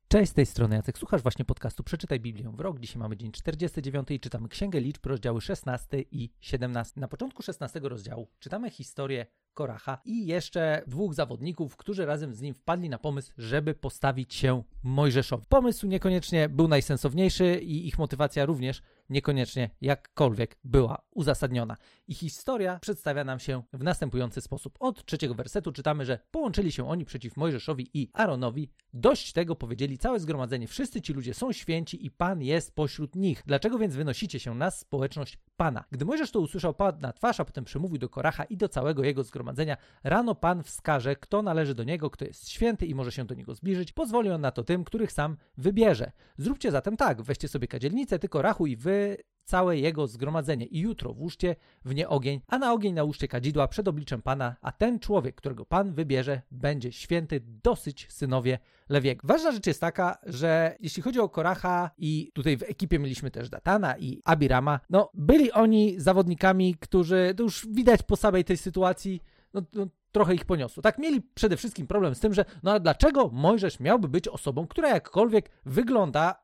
Cześć, z tej strony Jacek. Słuchasz właśnie podcastu Przeczytaj Biblię w rok. Dzisiaj mamy dzień 49 i czytamy Księgę Liczb, rozdziały 16 i 17. Na początku 16 rozdziału czytamy historię Koracha i jeszcze dwóch zawodników, którzy razem z nim wpadli na pomysł, żeby postawić się Mojżeszowi. Pomysł niekoniecznie był najsensowniejszy i ich motywacja również niekoniecznie jakkolwiek była uzasadniona. I historia przedstawia nam się w następujący sposób. Od 3 wersetu czytamy, że połączyli się oni przeciw Mojżeszowi i Aaronowi. Dość tego powiedzieli całe zgromadzenie. Wszyscy ci ludzie są święci i Pan jest pośród nich. Dlaczego więc wynosicie się na społeczność Pana? Gdy Mojżesz to usłyszał, padł na twarz, a potem przemówił do Koracha i do całego jego zgromadzenia. Rano Pan wskaże, kto należy do niego, kto jest święty i może się do niego zbliżyć. Pozwoli on na to tym, których sam wybierze. Zróbcie zatem tak, weźcie sobie kadzielnicę, ty Korachu i wy całe jego zgromadzenie i jutro włóżcie w nie ogień, a na ogień nałóżcie kadzidła przed obliczem Pana, a ten człowiek, którego Pan wybierze, będzie święty, dosyć synowie Lewiego. Ważna rzecz jest taka, że jeśli chodzi o Koracha i tutaj w ekipie mieliśmy też Datana i Abirama, byli oni zawodnikami, którzy, to już widać po samej tej sytuacji, trochę ich poniosło. Tak, mieli przede wszystkim problem z tym, że ale dlaczego Mojżesz miałby być osobą, która jakkolwiek wygląda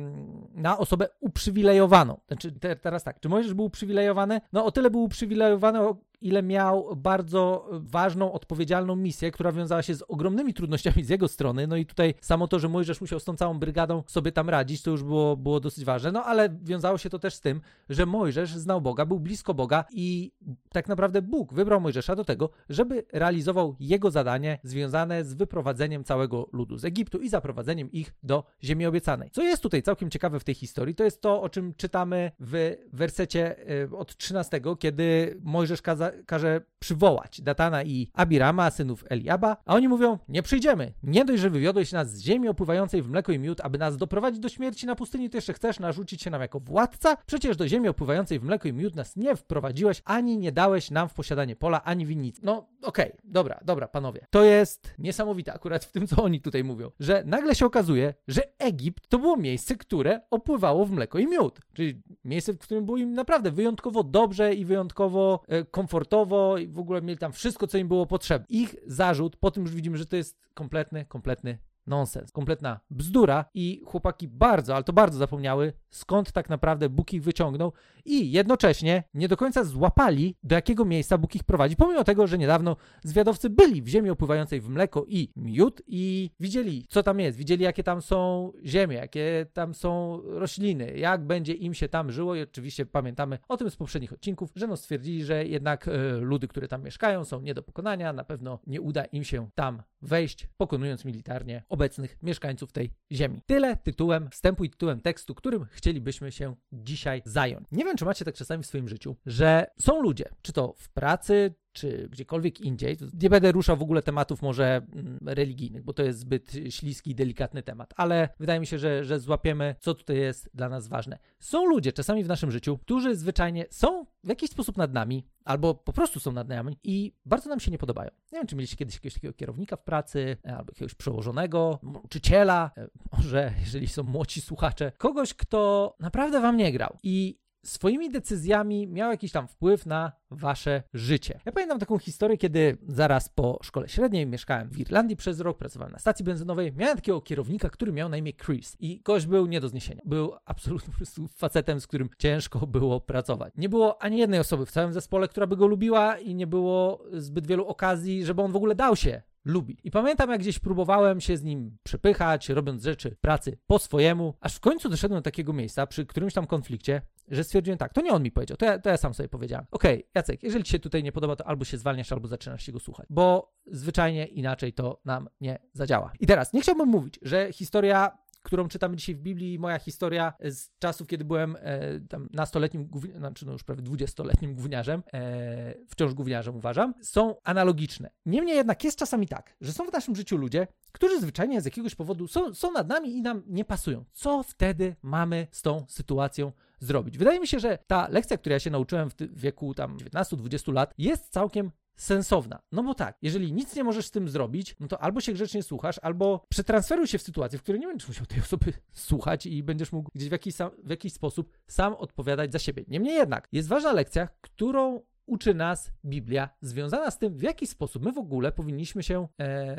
na osobę uprzywilejowaną. Znaczy, teraz tak, czy Mojżesz był uprzywilejowany? O tyle był uprzywilejowany, ile miał bardzo ważną, odpowiedzialną misję, która wiązała się z ogromnymi trudnościami z jego strony. I tutaj samo to, że Mojżesz musiał z tą całą brygadą sobie tam radzić, to już było dosyć ważne. Ale wiązało się to też z tym, że Mojżesz znał Boga, był blisko Boga i tak naprawdę Bóg wybrał Mojżesza do tego, żeby realizował jego zadanie związane z wyprowadzeniem całego ludu z Egiptu i zaprowadzeniem ich do ziemi obiecanej. Co jest tutaj całkiem ciekawe w tej historii, to jest to, o czym czytamy w wersecie od 13, kiedy Mojżesz każe przywołać Datana i Abirama, synów Eliaba, a oni mówią, nie przyjdziemy. Nie dość, że wywiodłeś nas z ziemi opływającej w mleko i miód, aby nas doprowadzić do śmierci na pustyni, to jeszcze chcesz narzucić się nam jako władca? Przecież do ziemi opływającej w mleko i miód nas nie wprowadziłeś, ani nie dałeś nam w posiadanie pola, ani winnicy. Okej, dobra, panowie. To jest niesamowite akurat w tym, co oni tutaj mówią, że nagle się okazuje, że Egipt to było miejsce, które opływało w mleko i miód. Czyli miejsce, w którym było im naprawdę wyjątkowo dobrze i wyjątkowo komfortowo i w ogóle mieli tam wszystko, co im było potrzebne. Ich zarzut, po tym już widzimy, że to jest kompletny nonsens, kompletna bzdura i chłopaki bardzo zapomniały, skąd tak naprawdę Bóg ich wyciągnął i jednocześnie nie do końca złapali, do jakiego miejsca Bóg ich prowadzi, pomimo tego, że niedawno zwiadowcy byli w ziemi opływającej w mleko i miód i widzieli, co tam jest, widzieli, jakie tam są ziemie, jakie tam są rośliny, jak będzie im się tam żyło i oczywiście pamiętamy o tym z poprzednich odcinków, że stwierdzili, że jednak ludy, które tam mieszkają, są nie do pokonania, na pewno nie uda im się tam wejść, pokonując militarnie obecnych mieszkańców tej ziemi. Tyle tytułem wstępu i tytułem tekstu, którym chcielibyśmy się dzisiaj zająć. Nie wiem, czy macie tak czasami w swoim życiu, że są ludzie, czy to w pracy, czy gdziekolwiek indziej, nie będę ruszał w ogóle tematów może religijnych, bo to jest zbyt śliski i delikatny temat, ale wydaje mi się, że złapiemy, co tutaj jest dla nas ważne. Są ludzie czasami w naszym życiu, którzy zwyczajnie są w jakiś sposób nad nami, albo po prostu są nad nami i bardzo nam się nie podobają. Nie wiem, czy mieliście kiedyś jakiegoś takiego kierownika w pracy, albo jakiegoś przełożonego, nauczyciela, może, jeżeli są młodzi słuchacze, kogoś, kto naprawdę wam nie grał i swoimi decyzjami miał jakiś tam wpływ na wasze życie. Ja pamiętam taką historię, kiedy zaraz po szkole średniej mieszkałem w Irlandii przez rok, pracowałem na stacji benzynowej, miałem takiego kierownika, który miał na imię Chris i gość był nie do zniesienia. Był absolutnie po prostu facetem, z którym ciężko było pracować. Nie było ani jednej osoby w całym zespole, która by go lubiła i nie było zbyt wielu okazji, żeby on w ogóle dał się lubi. I pamiętam, jak gdzieś próbowałem się z nim przepychać, robiąc rzeczy pracy po swojemu, aż w końcu doszedłem do takiego miejsca przy którymś tam konflikcie, że stwierdziłem tak, to nie on mi powiedział, to ja sam sobie powiedziałem. Okej, Jacek, jeżeli ci się tutaj nie podoba, to albo się zwalniasz, albo zaczynasz się go słuchać, bo zwyczajnie inaczej to nam nie zadziała. I teraz, nie chciałbym mówić, że historia, którą czytamy dzisiaj w Biblii, moja historia z czasów, kiedy byłem tam nastoletnim, już prawie 20-letnim gówniarzem, wciąż gówniarzem uważam, są analogiczne. Niemniej jednak jest czasami tak, że są w naszym życiu ludzie, którzy zwyczajnie z jakiegoś powodu są nad nami i nam nie pasują. Co wtedy mamy z tą sytuacją zrobić? Wydaje mi się, że ta lekcja, której ja się nauczyłem w wieku tam 19-20 lat, jest całkiem sensowna. Bo tak, jeżeli nic nie możesz z tym zrobić, to albo się grzecznie słuchasz, albo przetransferuj się w sytuację, w której nie będziesz musiał tej osoby słuchać i będziesz mógł gdzieś w jakiś sposób sam odpowiadać za siebie. Niemniej jednak jest ważna lekcja, którą uczy nas Biblia, związana z tym, w jaki sposób my w ogóle powinniśmy się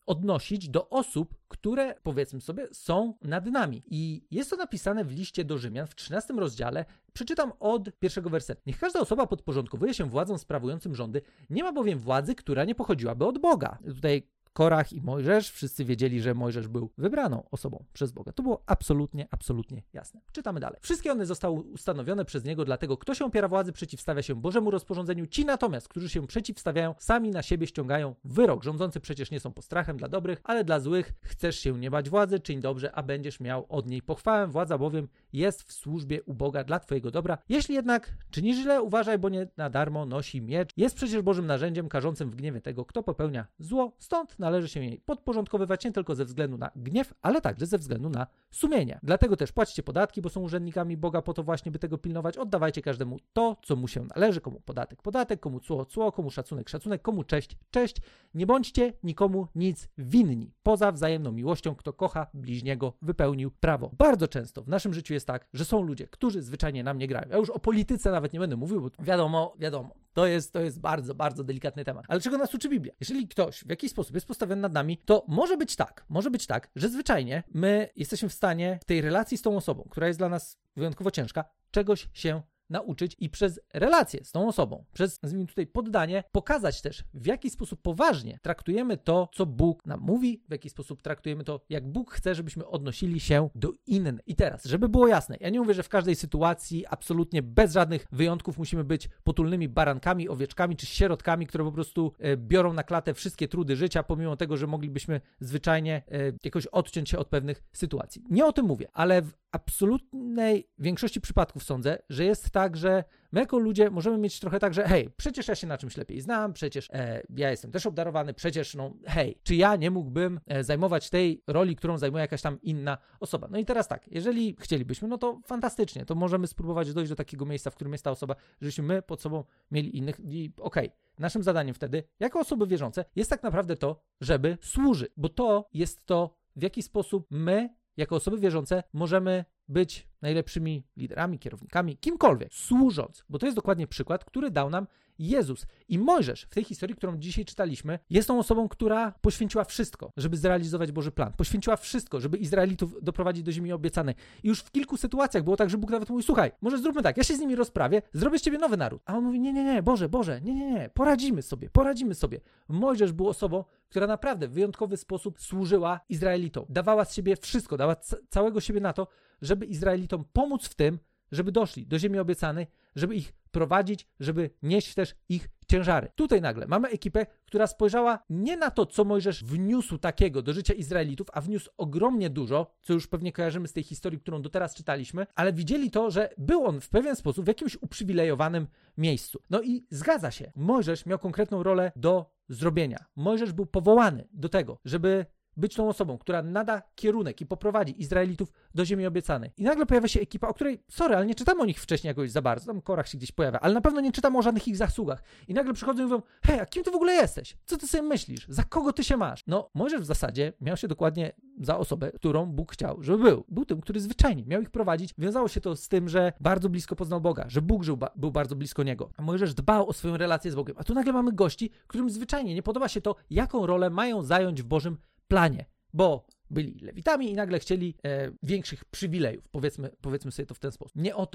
odnosić do osób, które, powiedzmy sobie, są nad nami. I jest to napisane w liście do Rzymian w 13 rozdziale. Przeczytam od pierwszego wersetu. Niech każda osoba podporządkowuje się władzom sprawującym rządy, nie ma bowiem władzy, która nie pochodziłaby od Boga. Tutaj Korach i Mojżesz, wszyscy wiedzieli, że Mojżesz był wybraną osobą przez Boga. To było absolutnie jasne. Czytamy dalej. Wszystkie one zostały ustanowione przez Niego, dlatego kto się opiera władzy, przeciwstawia się Bożemu rozporządzeniu. Ci natomiast, którzy się przeciwstawiają, sami na siebie ściągają wyrok. Rządzący przecież nie są postrachem dla dobrych, ale dla złych. Chcesz się nie bać władzy, czyń dobrze, a będziesz miał od niej pochwałę. Władza bowiem jest w służbie u Boga dla twojego dobra. Jeśli jednak czynisz źle, uważaj, bo nie na darmo nosi miecz. Jest przecież Bożym narzędziem karzącym w gniewie tego, kto popełnia zło. Stąd należy się jej podporządkowywać nie tylko ze względu na gniew, ale także ze względu na sumienie. Dlatego też płaćcie podatki, bo są urzędnikami Boga po to właśnie, by tego pilnować. Oddawajcie każdemu to, co mu się należy. Komu podatek, komu cło, komu szacunek, komu cześć. Nie bądźcie nikomu nic winni, poza wzajemną miłością. Kto kocha bliźniego, wypełnił prawo. Bardzo często w naszym życiu jest tak, że są ludzie, którzy zwyczajnie nam nie grają. Ja już o polityce nawet nie będę mówił, bo wiadomo, to jest bardzo delikatny temat. Ale czego nas uczy Biblia? Jeżeli ktoś w jakiś sposób jest postawiony nad nami, to może być tak, że zwyczajnie my jesteśmy w stanie w tej relacji z tą osobą, która jest dla nas wyjątkowo ciężka, czegoś się nauczyć i przez relację z tą osobą, przez, nazwijmy tutaj, poddanie, pokazać też, w jaki sposób poważnie traktujemy to, co Bóg nam mówi, w jaki sposób traktujemy to, jak Bóg chce, żebyśmy odnosili się do innych. I teraz, żeby było jasne, ja nie mówię, że w każdej sytuacji absolutnie bez żadnych wyjątków musimy być potulnymi barankami, owieczkami czy sierotkami, które po prostu biorą na klatę wszystkie trudy życia, pomimo tego, że moglibyśmy zwyczajnie jakoś odciąć się od pewnych sytuacji. Nie o tym mówię, ale w absolutnej większości przypadków sądzę, że jest tak, że my jako ludzie możemy mieć trochę tak, że hej, przecież ja się na czymś lepiej znam, przecież ja jestem też obdarowany, przecież czy ja nie mógłbym zajmować tej roli, którą zajmuje jakaś tam inna osoba. No i teraz tak, jeżeli chcielibyśmy, no to fantastycznie, to możemy spróbować dojść do takiego miejsca, w którym jest ta osoba, żebyśmy my pod sobą mieli innych i naszym zadaniem wtedy, jako osoby wierzące, jest tak naprawdę to, żeby służyć, bo to jest to, w jaki sposób my jako osoby wierzące możemy być najlepszymi liderami, kierownikami, kimkolwiek, służąc, bo to jest dokładnie przykład, który dał nam Jezus. I Mojżesz w tej historii, którą dzisiaj czytaliśmy, jest tą osobą, która poświęciła wszystko, żeby zrealizować Boży plan. Poświęciła wszystko, żeby Izraelitów doprowadzić do ziemi obiecanej. I już w kilku sytuacjach było tak, że Bóg nawet mówi, słuchaj, może zróbmy tak, ja się z nimi rozprawię, zrobię z ciebie nowy naród. A on mówi, nie, Boże, nie, poradzimy sobie. Mojżesz był osobą, która naprawdę w wyjątkowy sposób służyła Izraelitom. Dawała z siebie wszystko, dała całego siebie na to, żeby Izraelitom pomóc w tym, żeby doszli do ziemi obiecanej, żeby ich prowadzić, żeby nieść też ich ciężary. Tutaj nagle mamy ekipę, która spojrzała nie na to, co Mojżesz wniósł takiego do życia Izraelitów, a wniósł ogromnie dużo, co już pewnie kojarzymy z tej historii, którą doteraz czytaliśmy, ale widzieli to, że był on w pewien sposób w jakimś uprzywilejowanym miejscu. No i zgadza się, Mojżesz miał konkretną rolę do zrobienia. Mojżesz był powołany do tego, żeby być tą osobą, która nada kierunek i poprowadzi Izraelitów do ziemi obiecanej. I nagle pojawia się ekipa, o której, ale nie czytamy o nich wcześniej jakoś za bardzo, tam Korach się gdzieś pojawia, ale na pewno nie czytamy o żadnych ich zasługach. I nagle przychodzą i mówią, hej, a kim ty w ogóle jesteś? Co ty sobie myślisz? Za kogo ty się masz? No, Mojżesz w zasadzie miał się dokładnie za osobę, którą Bóg chciał, żeby był. Był tym, który zwyczajnie miał ich prowadzić. Wiązało się to z tym, że bardzo blisko poznał Boga, że Bóg był bardzo blisko niego. A Mojżesz dbał o swoją relację z Bogiem. A tu nagle mamy gości, którym zwyczajnie nie podoba się to, jaką rolę mają zająć w Bożym planie, bo byli lewitami i nagle chcieli większych przywilejów, powiedzmy sobie to w ten sposób. Nie o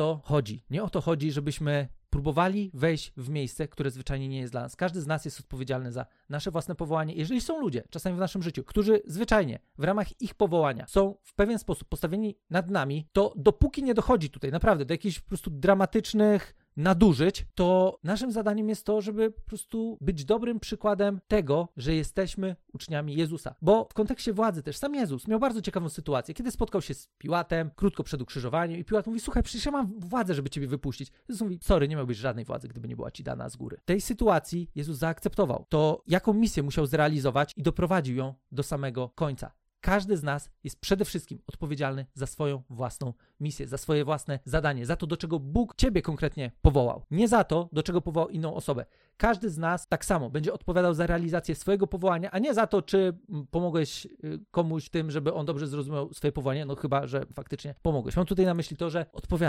to chodzi, żebyśmy próbowali wejść w miejsce, które zwyczajnie nie jest dla nas. Każdy z nas jest odpowiedzialny za nasze własne powołanie. Jeżeli są ludzie, czasami w naszym życiu, którzy zwyczajnie w ramach ich powołania są w pewien sposób postawieni nad nami, to dopóki nie dochodzi tutaj naprawdę do jakichś po prostu dramatycznych nadużyć, to naszym zadaniem jest to, żeby po prostu być dobrym przykładem tego, że jesteśmy uczniami Jezusa. Bo w kontekście władzy też sam Jezus miał bardzo ciekawą sytuację, kiedy spotkał się z Piłatem krótko przed ukrzyżowaniem i Piłat mówi, słuchaj, przecież ja mam władzę, żeby ciebie wypuścić. Jezus mówi, sorry, nie miałbyś żadnej władzy, gdyby nie była ci dana z góry. W tej sytuacji Jezus zaakceptował to, jaką misję musiał zrealizować i doprowadził ją do samego końca. Każdy z nas jest przede wszystkim odpowiedzialny za swoją własną misję, za swoje własne zadanie, za to, do czego Bóg ciebie konkretnie powołał. Nie za to, do czego powołał inną osobę. Każdy z nas tak samo będzie odpowiadał za realizację swojego powołania, a nie za to, czy pomogłeś komuś tym, żeby on dobrze zrozumiał swoje powołanie, no chyba, że faktycznie pomogłeś. Mam tutaj na myśli to, że odpowiadam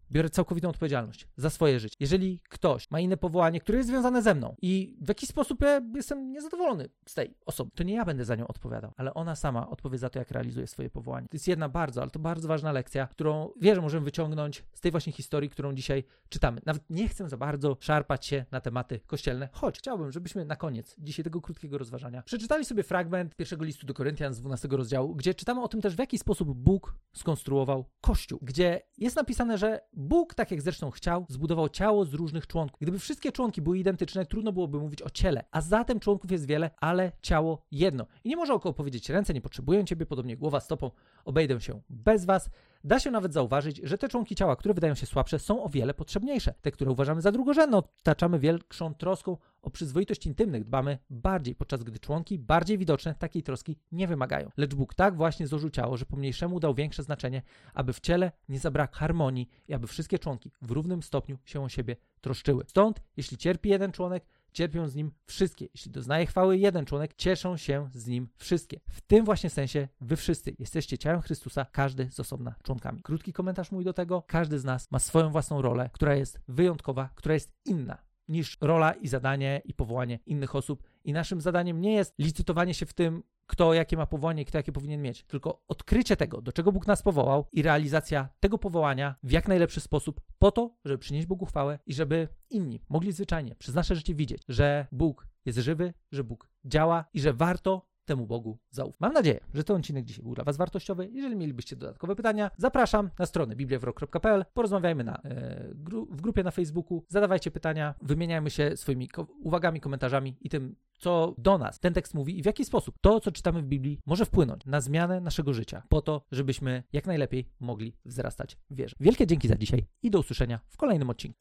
biorę całkowitą odpowiedzialność za swoje życie. Jeżeli ktoś ma inne powołanie, które jest związane ze mną i w jakiś sposób ja jestem niezadowolony z tej osoby, to nie ja będę za nią odpowiadał, ale ona sama odpowie za to, jak realizuje swoje powołanie. To jest jedna ale to bardzo ważna lekcja, którą wierzę możemy wyciągnąć z tej właśnie historii, którą dzisiaj czytamy. Nawet nie chcę za bardzo szarpać się na tematy kościelne, choć chciałbym, żebyśmy na koniec dzisiaj tego krótkiego rozważania przeczytali sobie fragment pierwszego listu do Koryntian z 12 rozdziału, gdzie czytamy o tym też, w jaki sposób Bóg skonstruował Kościół, gdzie jest napisane, że Bóg, tak jak zresztą chciał, zbudował ciało z różnych członków. Gdyby wszystkie członki były identyczne, trudno byłoby mówić o ciele, a zatem członków jest wiele, ale ciało jedno. I nie może około powiedzieć, ręce nie potrzebują ciebie, podobnie głowa stopą, obejdę się bez was. Da się nawet zauważyć, że te członki ciała, które wydają się słabsze, są o wiele potrzebniejsze. Te, które uważamy za drugorzędne, otaczamy większą troską o przyzwoitość intymnych, dbamy bardziej, podczas gdy członki bardziej widoczne takiej troski nie wymagają. Lecz Bóg tak właśnie złożył ciało, że pomniejszemu dał większe znaczenie, aby w ciele nie zabrakło harmonii i aby wszystkie członki w równym stopniu się o siebie troszczyły. Stąd, jeśli cierpi jeden członek, cierpią z nim wszystkie. Jeśli doznaje chwały jeden członek, cieszą się z nim wszystkie. W tym właśnie sensie wy wszyscy jesteście ciałem Chrystusa, każdy z osobna członkami. Krótki komentarz mój do tego. Każdy z nas ma swoją własną rolę, która jest wyjątkowa, która jest inna niż rola i zadanie i powołanie innych osób. I naszym zadaniem nie jest licytowanie się w tym, kto jakie ma powołanie i kto jakie powinien mieć, tylko odkrycie tego, do czego Bóg nas powołał i realizacja tego powołania w jak najlepszy sposób po to, żeby przynieść Bogu chwałę i żeby inni mogli zwyczajnie przez nasze życie widzieć, że Bóg jest żywy, że Bóg działa i że warto temu Bogu zaufać. Mam nadzieję, że ten odcinek dzisiaj był dla was wartościowy. Jeżeli mielibyście dodatkowe pytania, zapraszam na stronę bibliawrok.pl. Porozmawiajmy w grupie na Facebooku, zadawajcie pytania, wymieniajmy się swoimi uwagami, komentarzami i tym, co do nas ten tekst mówi i w jaki sposób to, co czytamy w Biblii, może wpłynąć na zmianę naszego życia, po to, żebyśmy jak najlepiej mogli wzrastać w wierze. Wielkie dzięki za dzisiaj i do usłyszenia w kolejnym odcinku.